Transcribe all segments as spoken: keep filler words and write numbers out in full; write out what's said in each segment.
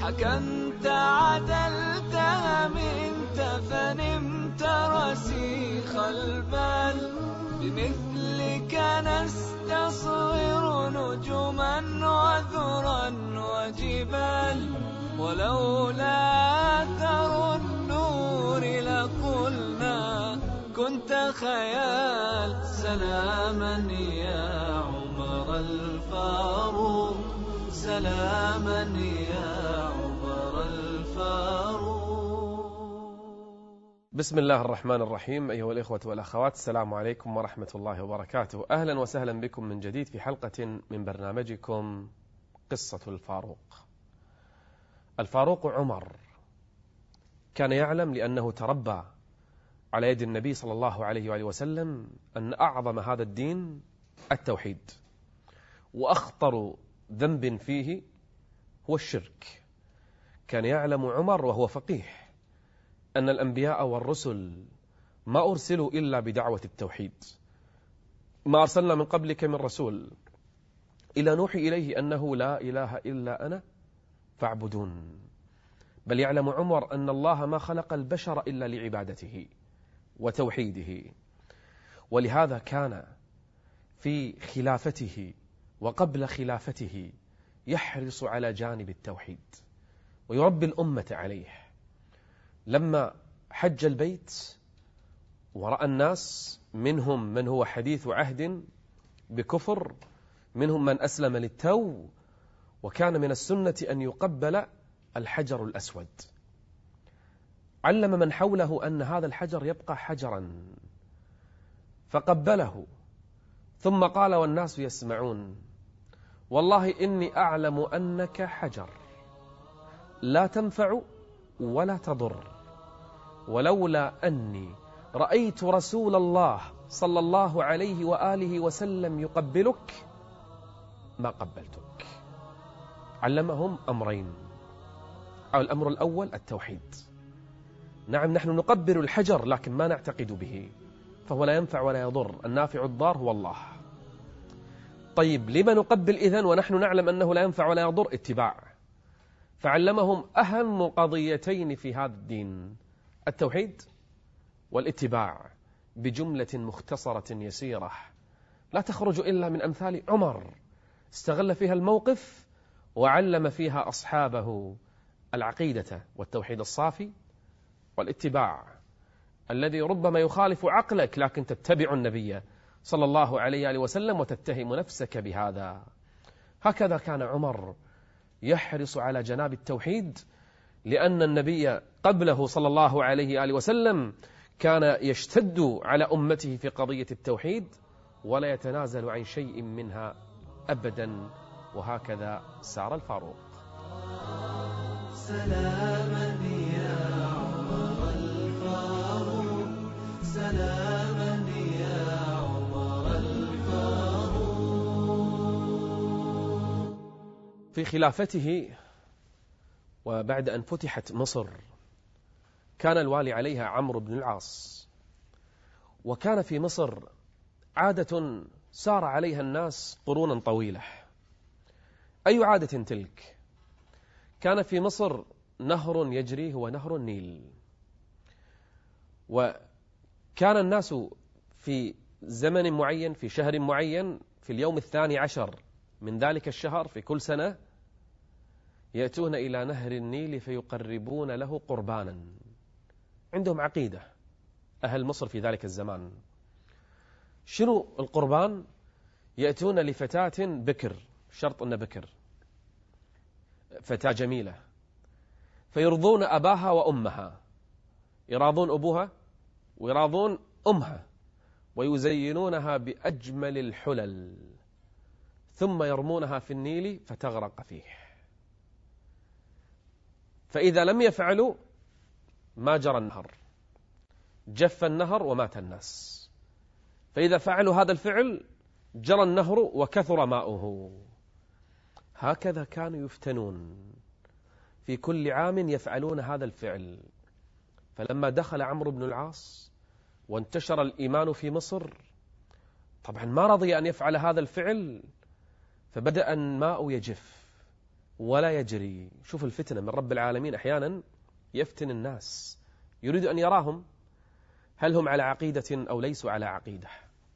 حكمت عدلت أمنت فنمت رسيخ البال بمثلك نستصغر نجما وذرا وجبال ولولا أثر النور لقلنا كنت خيال سلاما يا عمر الفاروق سلاما يا عمر الفاروق. بسم الله الرحمن الرحيم. أيها الإخوة والأخوات، السلام عليكم ورحمة الله وبركاته. أهلا وسهلا بكم من جديد في حلقة من برنامجكم قصة الفاروق. الفاروق عمر كان يعلم لأنه تربى على يد النبي صلى الله عليه وآله وسلم أن أعظم هذا الدين التوحيد، وأخطر ذنب فيه هو الشرك. كان يعلم عمر وهو فقيه أن الأنبياء والرسل ما أرسلوا إلا بدعوة التوحيد. ما أرسلنا من قبلك من رسول إلا نوحي إليه أنه لا إله إلا أنا فاعبدون. بل يعلم عمر أن الله ما خلق البشر إلا لعبادته وتوحيده، ولهذا كان في خلافته وقبل خلافته يحرص على جانب التوحيد ويربي الأمة عليه. لما حج البيت ورأى الناس منهم من هو حديث عهد بكفر، منهم من أسلم للتو، وكان من السنة أن يقبل الحجر الأسود. علم من حوله أن هذا الحجر يبقى حجرا فقبله، ثم قال والناس يسمعون: والله إني أعلم أنك حجر لا تنفع ولا تضر، ولولا أني رأيت رسول الله صلى الله عليه وآله وسلم يقبلك ما قبلتك. علمهم أمرين. الأمر الأول التوحيد. نعم، نحن نقبل الحجر لكن ما نعتقد به، فهو لا ينفع ولا يضر، النافع الضار هو الله. طيب، لما نقبل إذن ونحن نعلم أنه لا ينفع ولا يضر؟ اتباع. فعلمهم أهم قضيتين في هذا الدين: التوحيد والاتباع، بجملة مختصرة يسيرة لا تخرج إلا من أمثال عمر، استغل فيها الموقف وعلم فيها أصحابه العقيدة والتوحيد الصافي، والاتباع الذي ربما يخالف عقلك لكن تتبع النبي صلى الله عليه وسلم وتتهم نفسك بهذا. هكذا كان عمر يحرص على جناب التوحيد، لأن النبي قبله صلى الله عليه وسلم كان يشتد على أمته في قضية التوحيد ولا يتنازل عن شيء منها أبدا. وهكذا سار الفاروق. سلاما يا عمر الفاروق سلاما يا عمر الفاروق. في خلافته وبعد أن فتحت مصر كان الوالي عليها عمرو بن العاص، وكان في مصر عادة سار عليها الناس قرونا طويلة. أي عادة تلك؟ كان في مصر نهر يجري هو نهر النيل، وكان الناس في زمن معين في شهر معين في اليوم الثاني عشر من ذلك الشهر في كل سنة يأتون إلى نهر النيل فيقربون له قربانا. عندهم عقيدة أهل مصر في ذلك الزمان. شنو القربان؟ يأتون لفتاة بكر، شرط أن بكر، فتاة جميلة، فيرضون أباها وأمها، يراضون أبوها ويراضون أمها، ويزينونها بأجمل الحلل، ثم يرمونها في النيل فتغرق فيه. فإذا لم يفعلوا ما جرى النهر، جف النهر ومات الناس. فإذا فعلوا هذا الفعل جرى النهر وكثر ماؤه. هكذا كانوا يفتنون في كل عام يفعلون هذا الفعل. فلما دخل عمرو بن العاص وانتشر الإيمان في مصر، طبعا ما رضي أن يفعل هذا الفعل، فبدأ الماء يجف ولا يجري. شوف الفتنة من رب العالمين، أحيانا يفتن الناس، يريد أن يراهم هل هم على عقيدة أو ليسوا على عقيدة.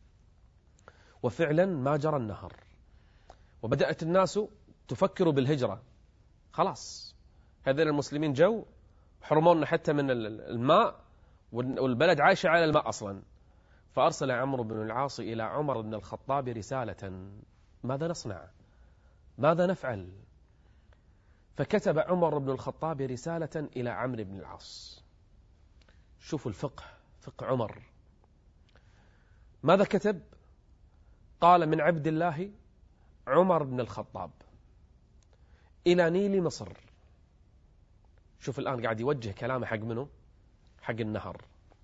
وفعلا ما جرى النهر، وبدأت الناس تفكر بالهجرة. خلاص هذين المسلمين جو حرمونا حتى من الماء، والبلد عايشة على الماء أصلا. فأرسل عمرو بن العاص إلى عمر بن الخطاب رسالة: ماذا نصنع؟ ماذا نفعل؟ فكتب عمر بن الخطاب رسالة إلى عمرو بن العاص. شوفوا الفقه، فقه عمر. ماذا كتب؟ قال: من عبد الله عمر بن الخطاب إلى نيل مصر. شوف الآن قاعد يوجه كلامه حق منه؟ حق النهر.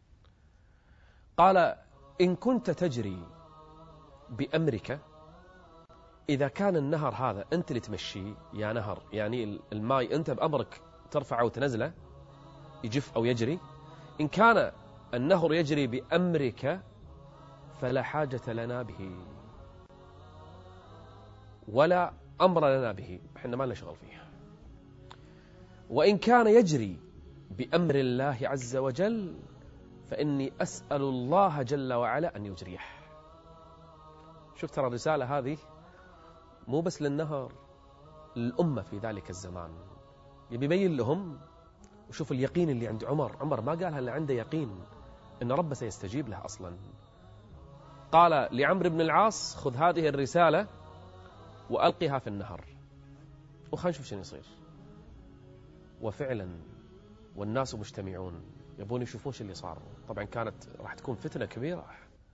قال: إن كنت تجري بأمرك، إذا كان النهر هذا أنت اللي تمشي يا نهر، يعني الماء أنت بأمرك ترفعه وتنزله يجف أو يجري، إن كان النهر يجري بأمرك فلا حاجة لنا به ولا أمر لنا به، إحنا ما لنا شغل فيه. وإن كان يجري بأمر الله عز وجل فإني أسأل الله جل وعلا أن يجريه. شوف ترى الرسالة هذه مو بس للنهر، للأمة في ذلك الزمان، يبي يبين لهم. وشوف اليقين اللي عند عمر. عمر ما قالها إلا عنده يقين إن رب سيستجيب له أصلا. قال لعمرو بن العاص: خذ هذه الرسالة وألقها في النهر وخلينا نشوف شنو يصير. وفعلا والناس مجتمعون يبون يشوفون شو اللي صار. طبعا كانت راح تكون فتنة كبيرة.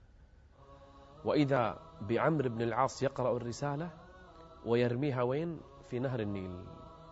وإذا بعمرو بن العاص يقرأ الرسالة ويرميها وين؟ في نهر النيل.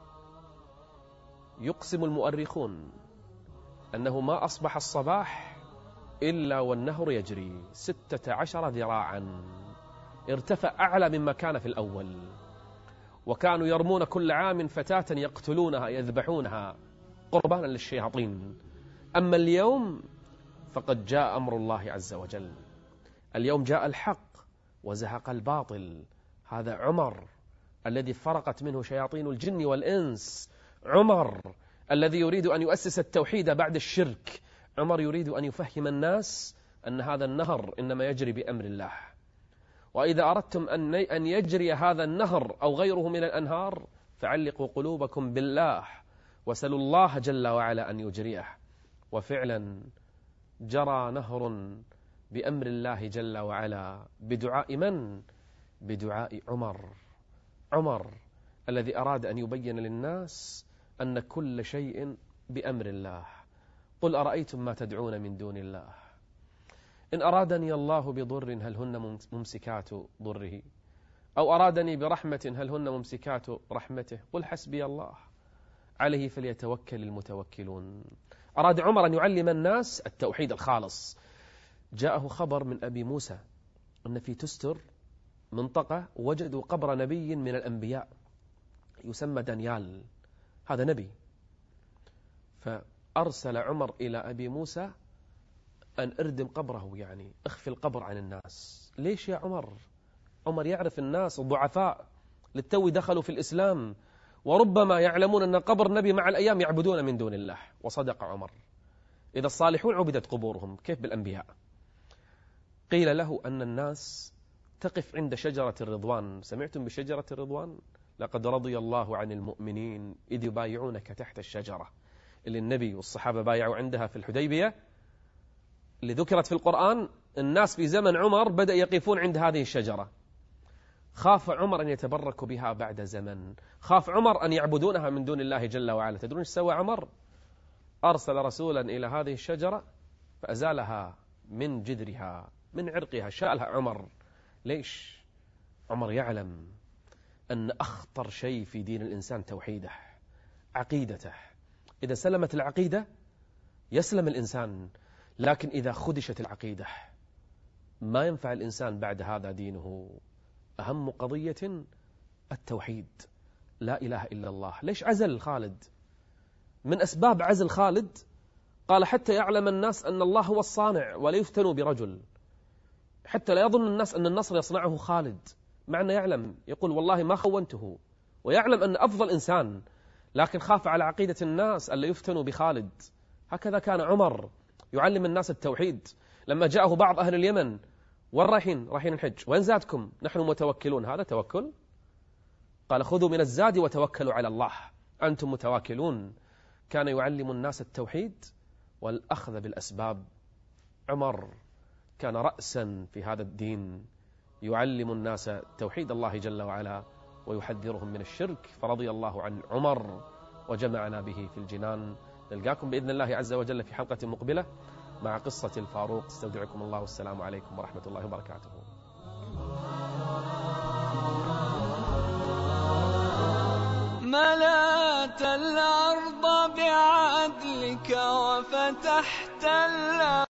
يقسم المؤرخون أنه ما أصبح الصباح إلا والنهر يجري ستة عشر ذراعا، ارتفع أعلى مما كان في الأول. وكانوا يرمون كل عام فتاة يقتلونها يذبحونها قربانا للشياطين. أما اليوم فقد جاء أمر الله عز وجل. اليوم جاء الحق وزهق الباطل. هذا عمر الذي فرقت منه شياطين الجن والإنس، عمر الذي يريد أن يؤسس التوحيد بعد الشرك، عمر يريد أن يفهم الناس أن هذا النهر إنما يجري بأمر الله. وإذا أردتم أن يجري هذا النهر أو غيره من الأنهار فعلقوا قلوبكم بالله وسلوا الله جل وعلا أن يجريه. وفعلا جرى نهر بأمر الله جل وعلا بدعاء من؟ بدعاء عمر. عمر الذي أراد أن يبين للناس أن كل شيء بأمر الله. قل أرأيتم ما تدعون من دون الله إن أرادني الله بضر هل هن ممسكات ضره أو أرادني برحمة هل هن ممسكات رحمته قل حسبي الله عليه فليتوكل المتوكلون. أراد عمر أن يعلم الناس التوحيد الخالص. جاءه خبر من أبي موسى أن في تستر منطقة وجدوا قبر نبي من الأنبياء يسمى دانيال، هذا نبي. فأرسل عمر إلى أبي موسى أن أردم قبره، يعني اخفي القبر عن الناس. ليش يا عمر؟ عمر يعرف الناس الضعفاء للتو دخلوا في الإسلام وربما يعلمون أن قبر نبي مع الأيام يعبدون من دون الله. وصدق عمر، إذا الصالحون عبدت قبورهم كيف بالأنبياء؟ قيل له أن الناس تقف عند شجرة الرضوان. سمعتم بشجرة الرضوان؟ لقد رضي الله عن المؤمنين إذ يبايعونك تحت الشجرة، اللي النبي والصحابة بايعوا عندها في الحديبية، اللي ذكرت في القرآن. الناس في زمن عمر بدأ يقفون عند هذه الشجرة. خاف عمر أن يتبركوا بها بعد زمن، خاف عمر أن يعبدونها من دون الله جل وعلا. تدرون ايش سوى عمر؟ أرسل رسولا إلى هذه الشجرة فأزالها من جذرها من عرقها، شالها عمر. ليش؟ عمر يعلم أن أخطر شيء في دين الإنسان توحيده، عقيدته. إذا سلمت العقيدة يسلم الإنسان، لكن إذا خدشت العقيدة ما ينفع الإنسان بعد هذا دينه. أهم قضية التوحيد، لا إله إلا الله. ليش عزل خالد؟ من أسباب عزل خالد قال حتى يعلم الناس أن الله هو الصانع ولا يفتنوا برجل، حتى لا يظن الناس أن النصر يصنعه خالد، مع أنه يعلم، يقول والله ما خونته ويعلم أن أفضل إنسان، لكن خاف على عقيدة الناس ألا يفتنوا بخالد. هكذا كان عمر يعلم الناس التوحيد. لما جاءه بعض أهل اليمن: وين رايحين؟ رايحين الحج. وين زادكم؟ نحن متوكلون. هذا توكل؟ قال: خذوا من الزاد وتوكلوا على الله، أنتم متواكلون. كان يعلم الناس التوحيد والأخذ بالأسباب. عمر كان رأسا في هذا الدين، يعلم الناس توحيد الله جل وعلا ويحذرهم من الشرك، فرضي الله عن عمر وجمعنا به في الجنان. نلقاكم بإذن الله عز وجل في حلقة مقبلة مع قصة الفاروق. استودعكم الله والسلام عليكم ورحمة الله وبركاته. ملأت الأرض بعدلك وفتحت